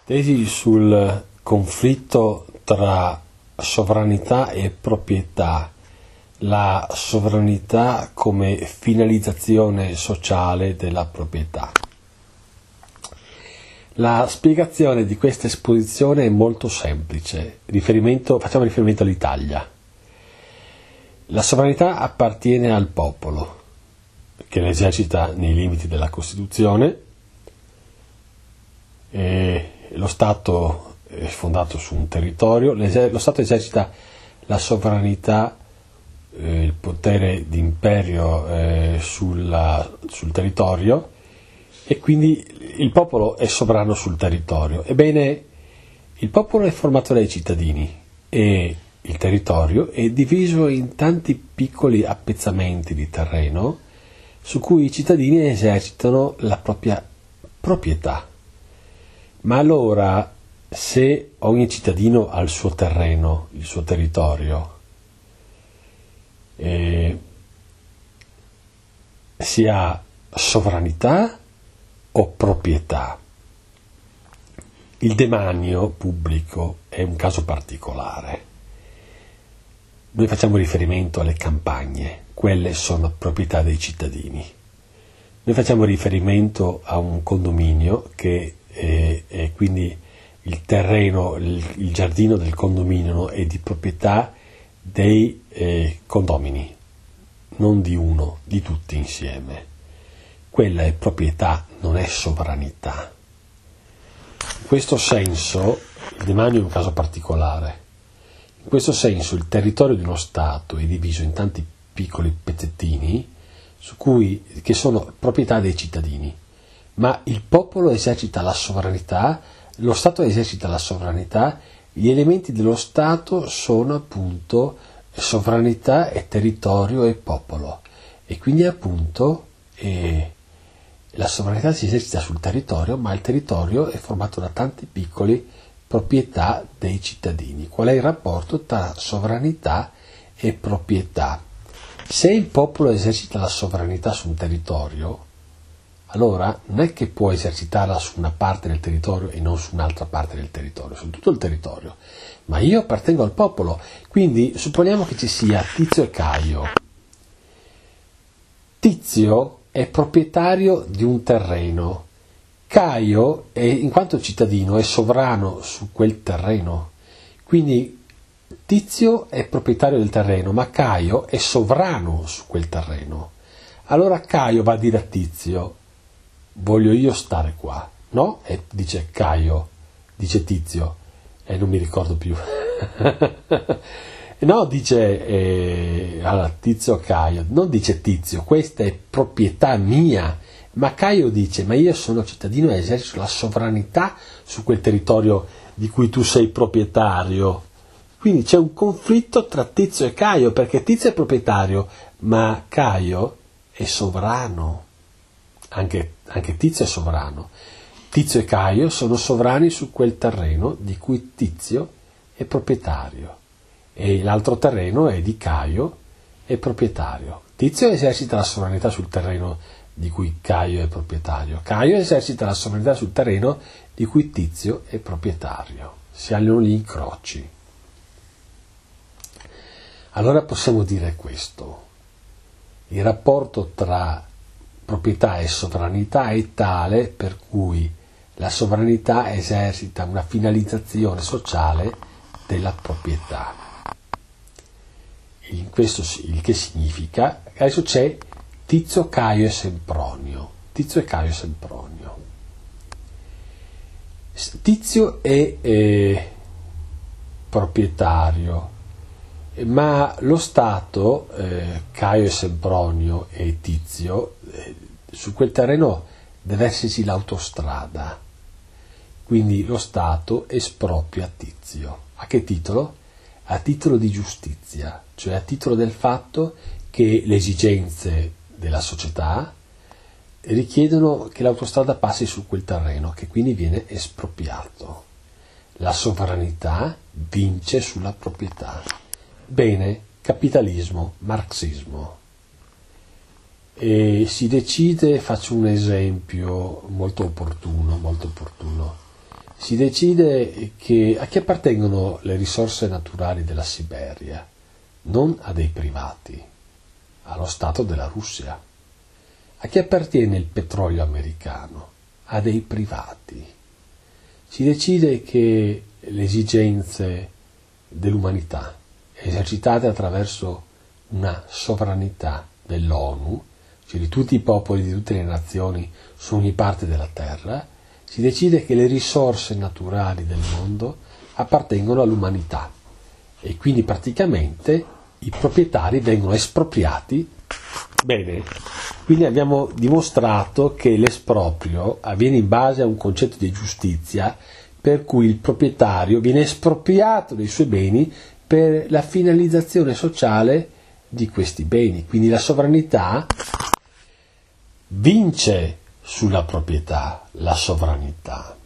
Tesi sul conflitto tra sovranità e proprietà, la sovranità come finalizzazione sociale della proprietà. La spiegazione di questa esposizione è molto semplice. Facciamo riferimento all'Italia. La sovranità appartiene al popolo, che l'esercita nei limiti della Costituzione, e lo Stato è fondato su un territorio, lo Stato esercita la sovranità, il potere d'imperio sul territorio, e quindi il popolo è sovrano sul territorio. Ebbene, il popolo è formato dai cittadini e il territorio è diviso in tanti piccoli appezzamenti di terreno su cui i cittadini esercitano la propria proprietà. Ma allora, se ogni cittadino ha il suo terreno, il suo territorio, si ha sovranità o proprietà? Il demanio pubblico è un caso particolare. Noi facciamo riferimento alle campagne, quelle sono proprietà dei cittadini. Noi facciamo riferimento a un condominio che è quindi il terreno, il giardino del condominio è di proprietà dei condomini, non di uno, di tutti insieme. Quella è proprietà, non è sovranità. In questo senso, il demanio è un caso particolare. In questo senso il territorio di uno Stato è diviso in tanti piccoli pezzettini che sono proprietà dei cittadini, ma il popolo esercita la sovranità, lo Stato esercita la sovranità, gli elementi dello Stato sono appunto sovranità e territorio e popolo, e quindi appunto la sovranità si esercita sul territorio, ma il territorio è formato da tante piccole proprietà dei cittadini. Qual è il rapporto tra sovranità e proprietà? Se il popolo esercita la sovranità su un territorio, allora non è che può esercitarla su una parte del territorio e non su un'altra parte del territorio, su tutto il territorio. Ma io appartengo al popolo, quindi supponiamo che ci sia Tizio e Caio. Tizio è proprietario di un terreno, Caio, in quanto cittadino, è sovrano su quel terreno. Quindi Tizio è proprietario del terreno, ma Caio è sovrano su quel terreno. Allora Caio va a dire a Tizio: voglio io stare qua, no? E dice Caio, dice Tizio, e non mi ricordo più. No, dice allora, Tizio Caio, non dice Tizio, questa è proprietà mia, ma Caio dice: ma io sono cittadino e esercito la sovranità su quel territorio di cui tu sei proprietario. Quindi c'è un conflitto tra Tizio e Caio, perché Tizio è proprietario, ma Caio è sovrano. Anche Tizio è sovrano. Tizio e Caio sono sovrani su quel terreno di cui Tizio è proprietario, e l'altro terreno è di Caio, è proprietario. Tizio esercita la sovranità sul terreno di cui Caio è proprietario. Caio esercita la sovranità sul terreno di cui Tizio è proprietario. Si hanno gli incroci. Allora possiamo dire questo: il rapporto tra proprietà e sovranità è tale per cui la sovranità esercita una finalizzazione sociale della proprietà. Il che significa che adesso c'è Tizio, Caio e Sempronio. Tizio e Caio e Sempronio. Tizio è proprietario, ma lo Stato, Caio e Sempronio e Tizio, su quel terreno deve esserci l'autostrada. Quindi lo Stato espropria Tizio. A che titolo? A titolo di giustizia, cioè a titolo del fatto che le esigenze della società richiedono che l'autostrada passi su quel terreno, che quindi viene espropriato. La sovranità vince sulla proprietà. Bene, capitalismo, marxismo. E si decide, faccio un esempio molto opportuno, si decide a chi appartengono le risorse naturali della Siberia, non a dei privati, allo Stato della Russia. A chi appartiene il petrolio americano? A dei privati. Si decide che le esigenze dell'umanità, esercitate attraverso una sovranità dell'ONU, cioè di tutti i popoli di tutte le nazioni su ogni parte della terra, si decide che le risorse naturali del mondo appartengono all'umanità e quindi praticamente i proprietari vengono espropriati. Bene, quindi abbiamo dimostrato che l'esproprio avviene in base a un concetto di giustizia per cui il proprietario viene espropriato dei suoi beni per la finalizzazione sociale di questi beni. Quindi la sovranità vince sulla proprietà, la sovranità.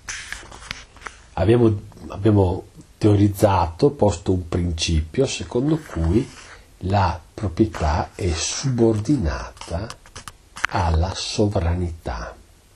Abbiamo teorizzato, posto un principio secondo cui la proprietà è subordinata alla sovranità.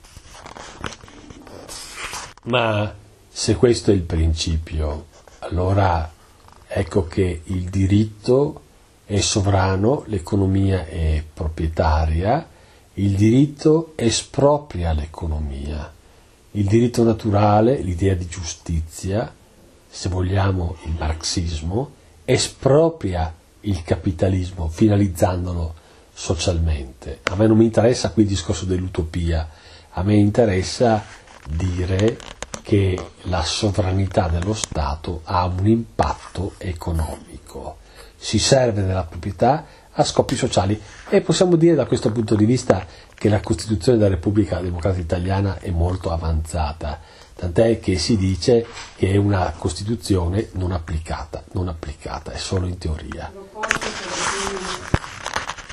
Ma se questo è il principio, allora ecco che il diritto è sovrano, l'economia è proprietaria, il diritto espropria l'economia, il diritto naturale, l'idea di giustizia, se vogliamo il marxismo, espropria il capitalismo finalizzandolo socialmente. A me non mi interessa qui il discorso dell'utopia, a me interessa dire che la sovranità dello Stato ha un impatto economico, si serve della proprietà a scopi sociali e possiamo dire da questo punto di vista che la Costituzione della Repubblica Democratica Italiana è molto avanzata, tant'è che si dice che è una Costituzione non applicata, è solo in teoria.